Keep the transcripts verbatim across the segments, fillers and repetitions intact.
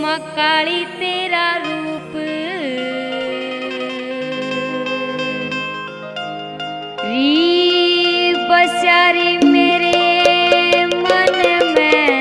माँ काली तेरा रूप री बसारी मेरे मन में।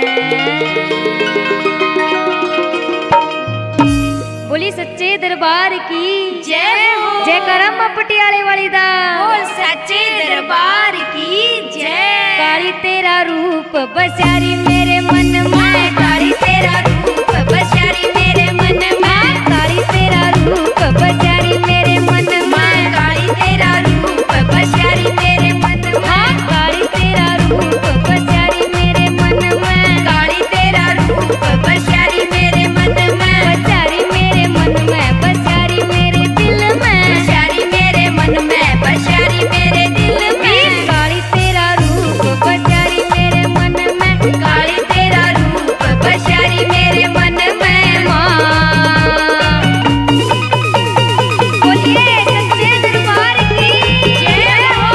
बोली सच्चे दरबार की जय हो। जय करम पटियाले वाली दा बोल सच्चे दरबार की जय। काली तेरा रूप बसारी मेरे मन में, काली तेरा रूप बसारी मेरे मन में, काली तेरा रूप बसारी मेरे मन में, काली तेरा रूप बसारी मेरे मन में, काली तेरा रूप बसारी मेरे मन में, काली तेरा रूप बसारी मेरे मन में, बसारी मेरे मन में, बसारी मेरे दिल में, बसारी मेरे मन में, बसारी मेरे दिल में, काली तेरा रूप बसारी मेरे मन में, काली तेरा रूप बसारी मेरे मन में। माँ बोलिए सच्चे दरबार की जय हो।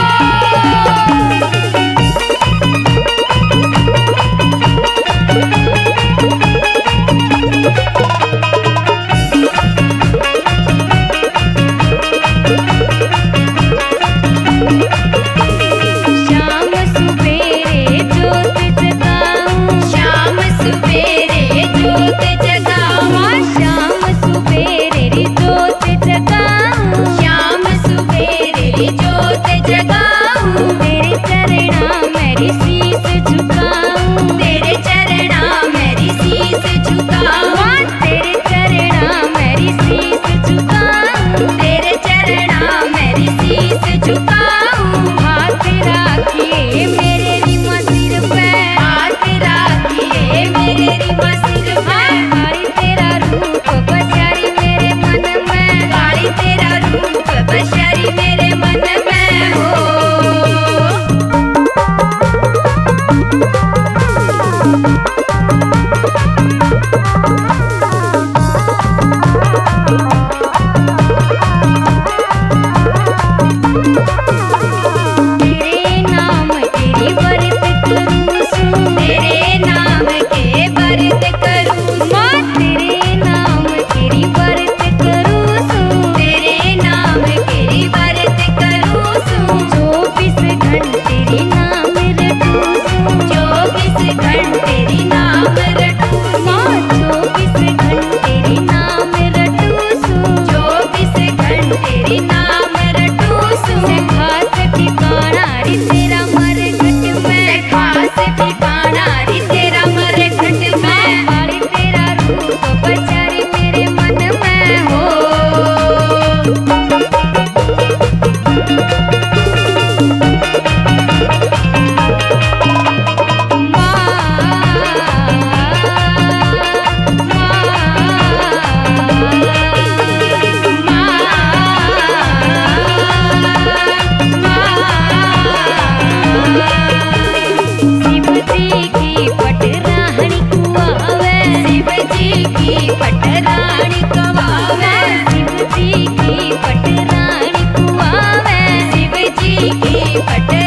शाम सुबेरे जोत जगाऊं, शाम सुबेरे जोत जगाऊं, शाम सुबेरे री जोत जगाऊं, शाम सुबेरे जोत जगाऊं, तेरे चरणा मेरी शीस झुकाऊं, तेरे चरणा मेरी शीस झुकाऊं, तेरे चरणा मेरी शीस झुकाऊं, तेरे चरणा मेरी शीस झुकाऊं, हाथ राखिए मेरे रीमा सिर पे, हाथ राखिए मेरे रीमा सिर पे, काली तेरा रूप बसारी मेरे मन में, काली तेरा रूप बसारी मेरे मन में हो। तेरे नाम तेरी व्रत करूं सू, तेरे नाम के व्रत करूं, माँ तेरे नाम तेरी व्रत करूं सू, तेरे नाम के व्रत करूं सू, चौबीस घंटे तेरी नाम रटूं सू, चौबीस घंटे तेरी नाम रटूं, माँ चौबीस घंटे तेरी नाम रटूं सू, चौबीस घंटे तेरी नाम रटूं सू, से खास ठिकाना रे तेरा मरघट में, खास ठिकाना रे तेरा मरघट में, काली तेरा रूप बसारी मेरे मन में हो। शिव जी की पटराहनी कुआवे, शिव जी की पटरानी कवावे, शिव जी की पटराहनी कुआवे, शिव जी की पट